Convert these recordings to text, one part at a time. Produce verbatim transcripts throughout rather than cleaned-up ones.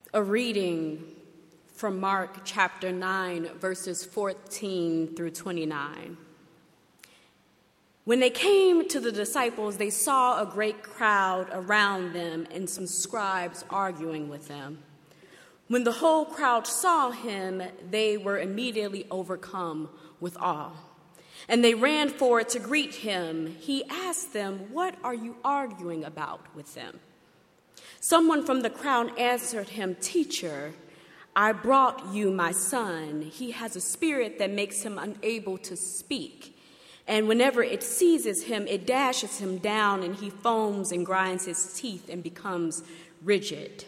A reading from Mark chapter nine, verses fourteen through twenty-nine. When they came to the disciples, they saw a great crowd around them and some scribes arguing with them. When the whole crowd saw him, they were immediately overcome with awe. And they ran forward to greet him. He asked them, "What are you arguing about with them?" Someone from the crowd answered him, "Teacher, I brought you my son. He has a spirit that makes him unable to speak. And whenever it seizes him, it dashes him down, and he foams and grinds his teeth and becomes rigid.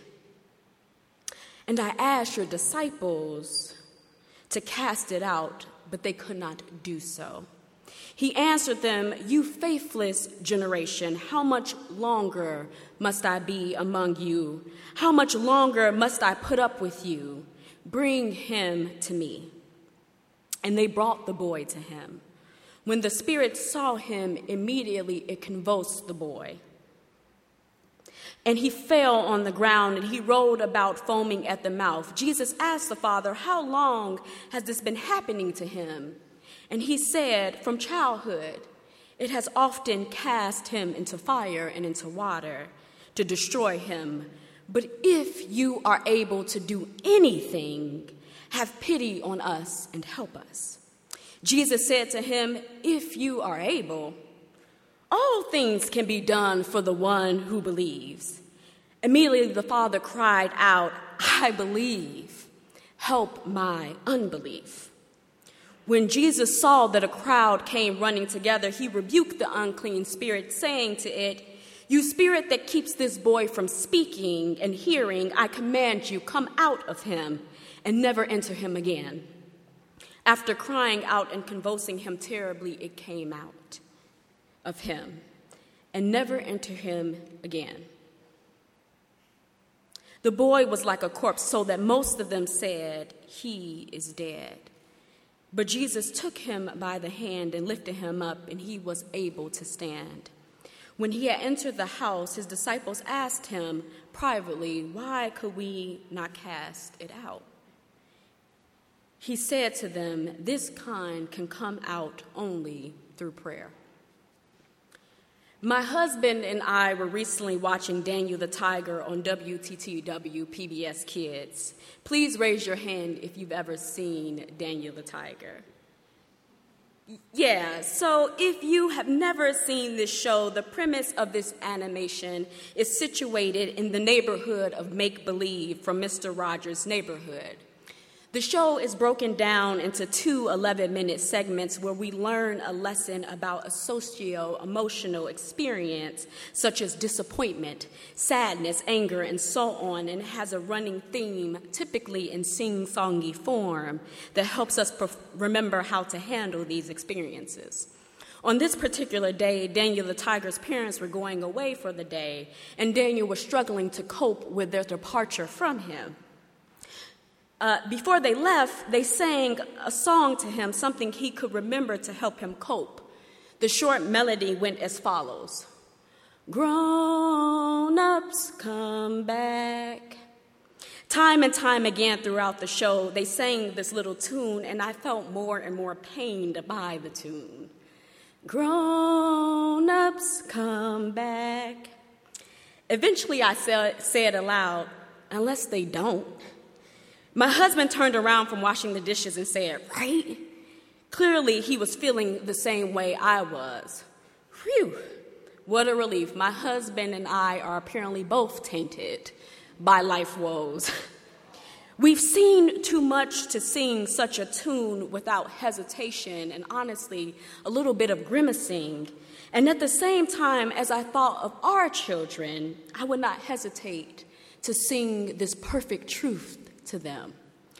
And I asked your disciples to cast it out, but they could not do so." He answered them, "You faithless generation, how much longer must I be among you? How much longer must I put up with you? Bring him to me." And they brought the boy to him. When the spirit saw him, immediately it convulsed the boy. And he fell on the ground, and he rolled about, foaming at the mouth. Jesus asked the father, "How long has this been happening to him?" And he said, "From childhood. It has often cast him into fire and into water to destroy him. But if you are able to do anything, have pity on us and help us." Jesus said to him, "If you are able, all things can be done for the one who believes." Immediately the father cried out, "I believe. Help my unbelief." When Jesus saw that a crowd came running together, he rebuked the unclean spirit, saying to it, "You spirit that keeps this boy from speaking and hearing, I command you, come out of him and never enter him again." After crying out and convulsing him terribly, it came out of him and never enter him again. The boy was like a corpse, so that most of them said, "He is dead." But Jesus took him by the hand and lifted him up, and he was able to stand. When he had entered the house, his disciples asked him privately, "Why could we not cast it out?" He said to them, "This kind can come out only through prayer." My husband and I were recently watching Daniel the Tiger on W T T W P B S Kids. Please raise your hand if you've ever seen Daniel the Tiger. Yeah, so if you have never seen this show, the premise of this animation is situated in the neighborhood of Make-Believe from Mister Rogers' Neighborhood. The show is broken down into two eleven-minute segments where we learn a lesson about a socio-emotional experience such as disappointment, sadness, anger, and so on, and it has a running theme, typically in sing-songy form, that helps us pre- remember how to handle these experiences. On this particular day, Daniel the Tiger's parents were going away for the day, and Daniel was struggling to cope with their departure from him. Uh, before they left, they sang a song to him, something he could remember to help him cope. The short melody went as follows. "Grown-ups, come back." Time and time again throughout the show, they sang this little tune, and I felt more and more pained by the tune. "Grown-ups, come back." Eventually, I said, said aloud, "Unless they don't." My husband turned around from washing the dishes and said, "Right?" Clearly, he was feeling the same way I was. Phew, what a relief. My husband and I are apparently both tainted by life woes. We've seen too much to sing such a tune without hesitation and, honestly, a little bit of grimacing. And at the same time, as I thought of our children, I would not hesitate to sing this perfect truth to them.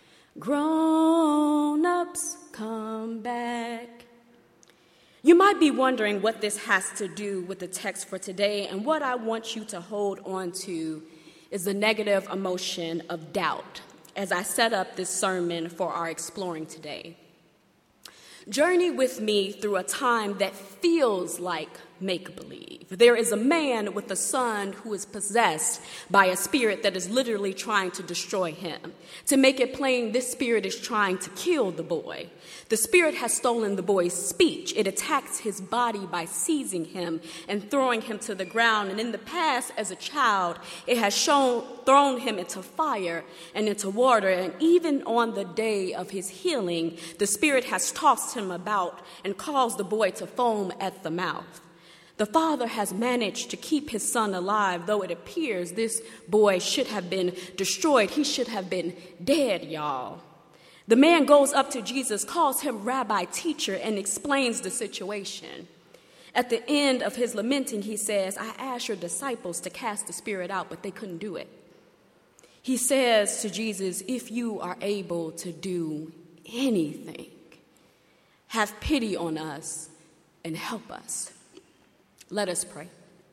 Grown-ups, come back. You might be wondering what this has to do with the text for today, and what I want you to hold on to is the negative emotion of doubt as I set up this sermon for our exploring today. Journey with me through a time that feels like make-believe. There is a man with a son who is possessed by a spirit that is literally trying to destroy him. To make it plain, this spirit is trying to kill the boy. The spirit has stolen the boy's speech. It attacks his body by seizing him and throwing him to the ground. And in the past, as a child, it has shown, thrown him into fire and into water. And even on the day of his healing, the spirit has tossed him about and caused the boy to foam at the mouth. The father has managed to keep his son alive, though it appears this boy should have been destroyed. He should have been dead, y'all. The man goes up to Jesus, calls him rabbi, teacher, and explains the situation. At the end of his lamenting, he says, I asked your disciples to cast the spirit out, but they couldn't do it. He says to Jesus, if you are able to do anything, have pity on us and help us. Let us pray.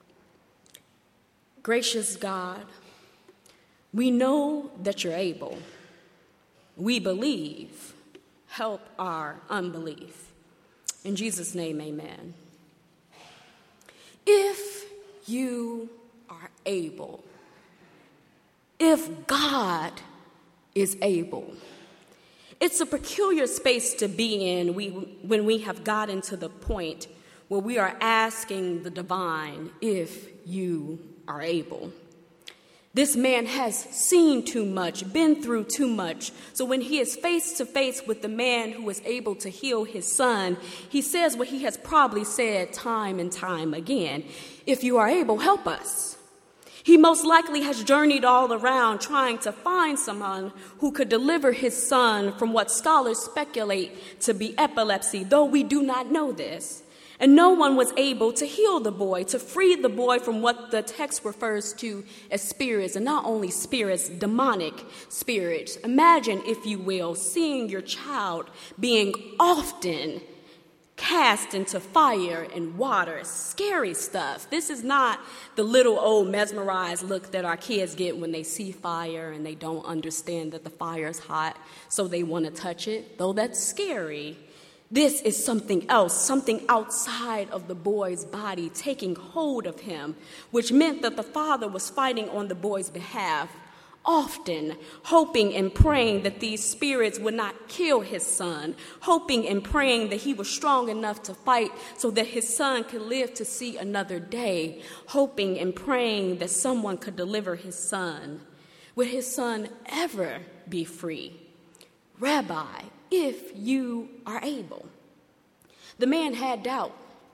Gracious God, we know that you're able. We believe. Help our unbelief. In Jesus' name, amen. If you are able, if God is able, it's a peculiar space to be in we, when we have gotten to the point where we are asking the divine if you are able. This man has seen too much, been through too much. So when he is face to face with the man who is able to heal his son, he says what he has probably said time and time again. If you are able, help us. He most likely has journeyed all around trying to find someone who could deliver his son from what scholars speculate to be epilepsy, though we do not know this. And no one was able to heal the boy, to free the boy from what the text refers to as spirits, and not only spirits, demonic spirits. Imagine, if you will, seeing your child being often cast into fire and water. Scary stuff. This is not the little old mesmerized look that our kids get when they see fire and they don't understand that the fire is hot, so they want to touch it, though that's scary. This is something else, something outside of the boy's body taking hold of him, which meant that the father was fighting on the boy's behalf, often hoping and praying that these spirits would not kill his son, hoping and praying that he was strong enough to fight so that his son could live to see another day, hoping and praying that someone could deliver his son. Would his son ever be free? Rabbi, if you are able. The man had doubt.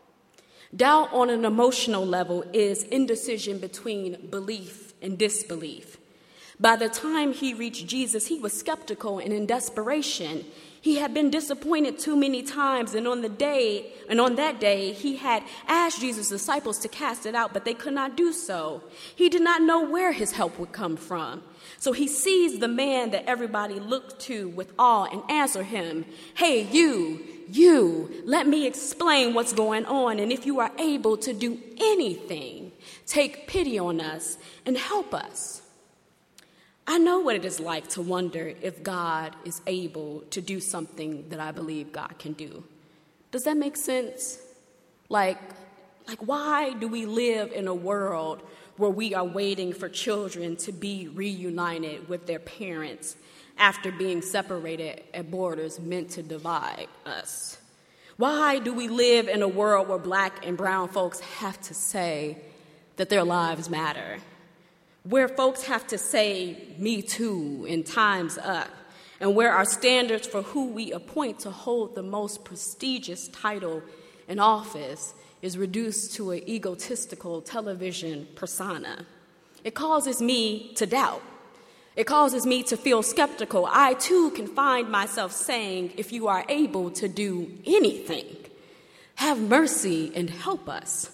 Doubt on an emotional level is indecision between belief and disbelief. By the time he reached Jesus, he was skeptical and in desperation. He had been disappointed too many times, and on the day, and on that day, he had asked Jesus' disciples to cast it out, but they could not do so. He did not know where his help would come from. So he sees the man that everybody looked to with awe and answer him, hey, you, you, let me explain what's going on, and if you are able to do anything, take pity on us and help us. I know what it is like to wonder if God is able to do something that I believe God can do. Does that make sense? Like, like why do we live in a world where we are waiting for children to be reunited with their parents after being separated at borders meant to divide us? Why do we live in a world where black and brown folks have to say that their lives matter? Where folks have to say, me too, and time's up, and where our standards for who we appoint to hold the most prestigious title in office is reduced to an egotistical television persona. It causes me to doubt. It causes me to feel skeptical. I, too, can find myself saying, if you are able to do anything, have mercy and help us.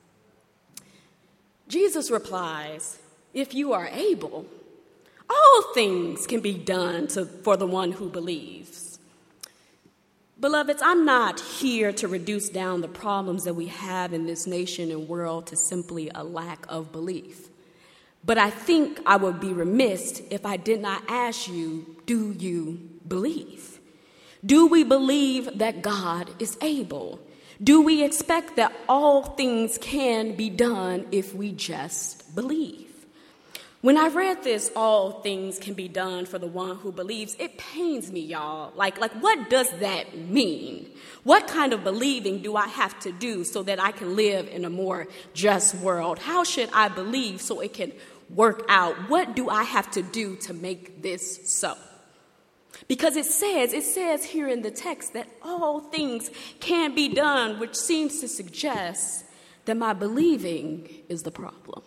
Jesus replies, if you are able, all things can be done to, for the one who believes. Beloveds, I'm not here to reduce down the problems that we have in this nation and world to simply a lack of belief. But I think I would be remiss if I did not ask you, do you believe? Do we believe that God is able? Do we expect that all things can be done if we just believe? When I read this, all things can be done for the one who believes, it pains me, y'all. Like, like, what does that mean? What kind of believing do I have to do so that I can live in a more just world? How should I believe so it can work out? What do I have to do to make this so? Because it says, it says here in the text that all things can be done, which seems to suggest that my believing is the problem.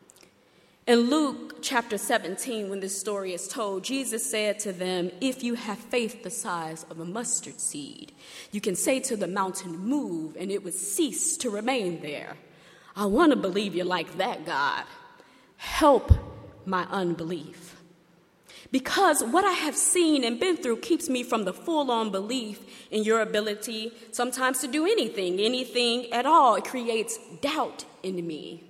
In Luke chapter seventeen, when this story is told, Jesus said to them, if you have faith the size of a mustard seed, you can say to the mountain, move, and it would cease to remain there. I want to believe you like that, God. Help my unbelief. Because what I have seen and been through keeps me from the full-on belief in your ability sometimes to do anything, anything at all. It creates doubt in me.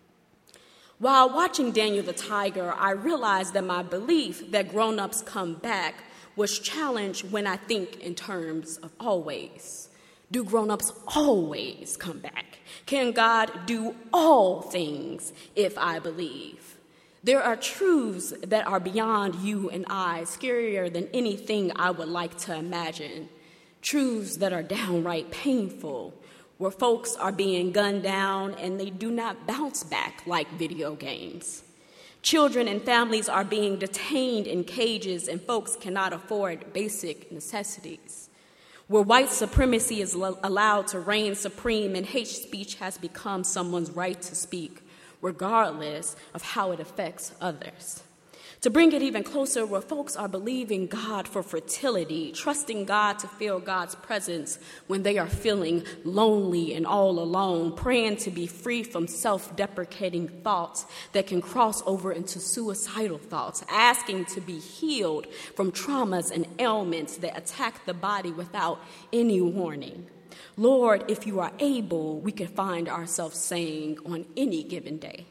While watching Daniel the Tiger, I realized that my belief that grown-ups come back was challenged when I think in terms of always. Do grown-ups always come back? Can God do all things if I believe? There are truths that are beyond you and I, scarier than anything I would like to imagine. Truths that are downright painful, where folks are being gunned down and they do not bounce back like video games. Children and families are being detained in cages and folks cannot afford basic necessities. Where white supremacy is lo- allowed to reign supreme and hate speech has become someone's right to speak, regardless of how it affects others. To bring it even closer, where folks are believing God for fertility, trusting God to feel God's presence when they are feeling lonely and all alone, praying to be free from self-deprecating thoughts that can cross over into suicidal thoughts, asking to be healed from traumas and ailments that attack the body without any warning. Lord, if you are able, we can find ourselves saying on any given day,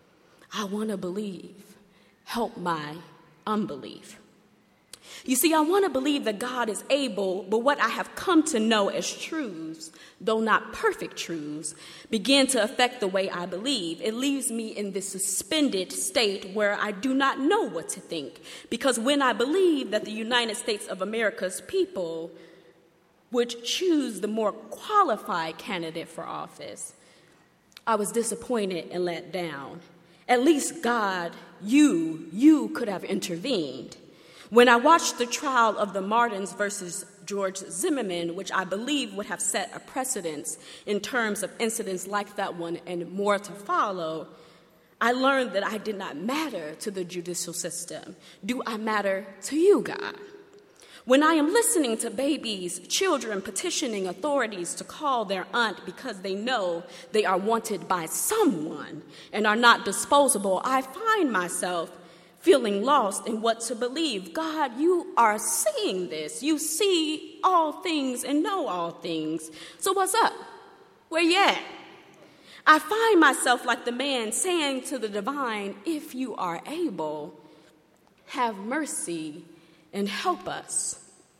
I want to believe. Help my unbelief. You see, I want to believe that God is able, but what I have come to know as truths, though not perfect truths, begin to affect the way I believe. It leaves me in this suspended state where I do not know what to think. Because when I believe that the United States of America's people would choose the more qualified candidate for office, I was disappointed and let down. At least God, you, you could have intervened. When I watched the trial of the Martins versus George Zimmerman, which I believe would have set a precedence in terms of incidents like that one and more to follow, I learned that I did not matter to the judicial system. Do I matter to you, God? When I am listening to babies, children petitioning authorities to call their aunt because they know they are wanted by someone and are not disposable, I find myself feeling lost in what to believe. God, you are seeing this. You see all things and know all things. So what's up? Where you at? I find myself like the man saying to the divine, if you are able, have mercy and help us.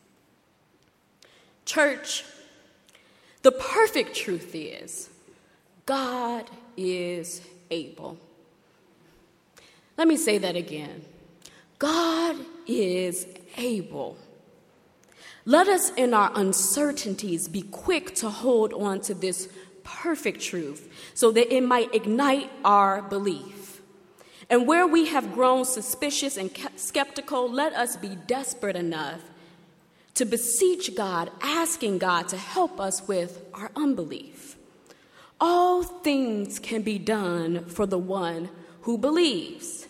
Church, the perfect truth is God is able. Let me say that again. God is able. Let us in our uncertainties be quick to hold on to this perfect truth so that it might ignite our belief. And where we have grown suspicious and skeptical, let us be desperate enough to beseech God, asking God to help us with our unbelief. All things can be done for the one who believes.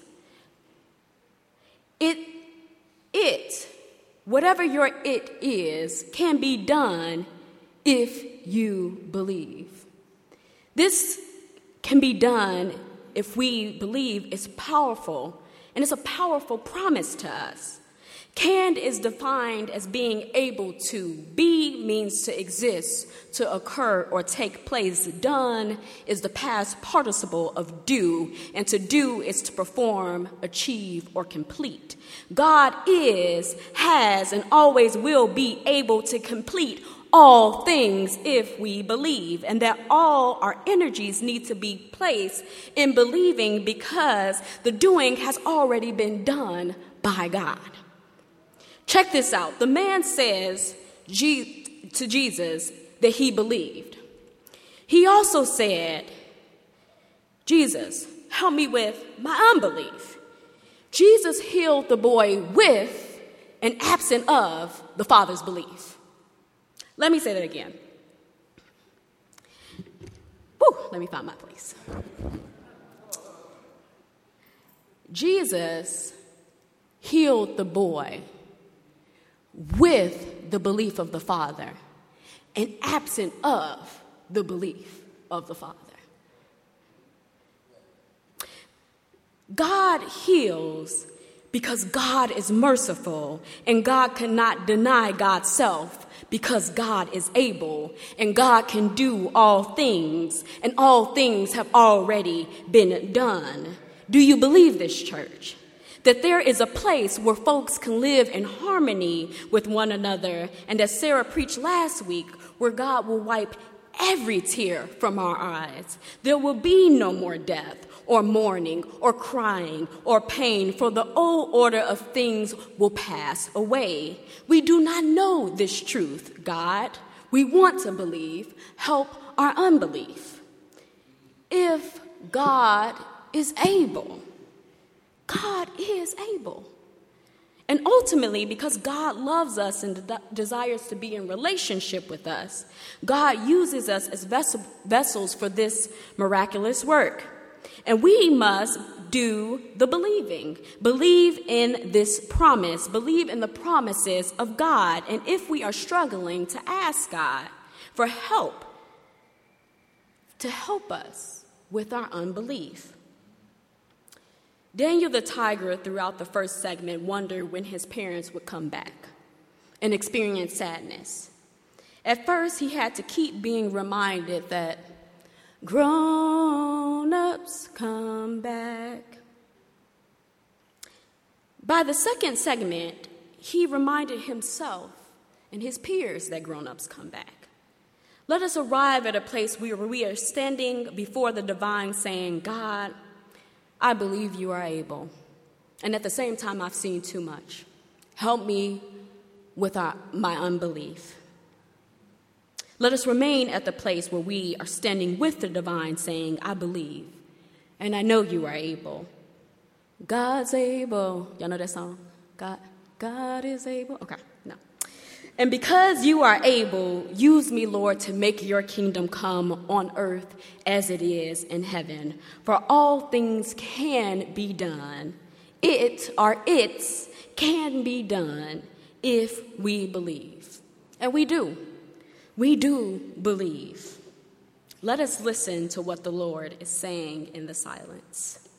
It, it, whatever your it is, can be done if you believe. This can be done if we believe it's powerful, and it's a powerful promise to us. Can is defined as being able to. Be means to exist, to occur, or take place. Done is the past participle of do, and to do is to perform, achieve, or complete. God is, has, and always will be able to complete all things if we believe, and that all our energies need to be placed in believing because the doing has already been done by God. Check this out. The man says to Jesus that he believed. He also said, Jesus, help me with my unbelief. Jesus healed the boy with and absent of the father's belief. Let me say that again. Whew, let me find my place. Jesus healed the boy with the belief of the father and absent of the belief of the father. God heals because God is merciful, and God cannot deny God's self because God is able, and God can do all things, and all things have already been done. Do you believe this, church? That there is a place where folks can live in harmony with one another, and as Sarah preached last week, where God will wipe every tear from our eyes. There will be no more death or mourning or crying or pain, for the old order of things will pass away. We do not know this truth, God. We want to believe. Help our unbelief. If God is able, God is able. And ultimately, because God loves us and de- desires to be in relationship with us, God uses us as vessel- vessels for this miraculous work. And we must do the believing. Believe in this promise. Believe in the promises of God. And if we are struggling, to ask God for help, to help us with our unbelief. Daniel the tiger, throughout the first segment, wondered when his parents would come back and experience sadness. At first, he had to keep being reminded that grown-ups come back. By the second segment, he reminded himself and his peers that grown-ups come back. Let us arrive at a place where we are standing before the divine saying, God, I believe you are able. And at the same time, I've seen too much. Help me with our, my unbelief. Let us remain at the place where we are standing with the divine saying, I believe, and I know you are able. God's able. Y'all know that song? God, God is able. Okay, no. And because you are able, use me, Lord, to make your kingdom come on earth as it is in heaven. For all things can be done. It, or its, can be done if we believe. And we do. We do believe. Let us listen to what the Lord is saying in the silence.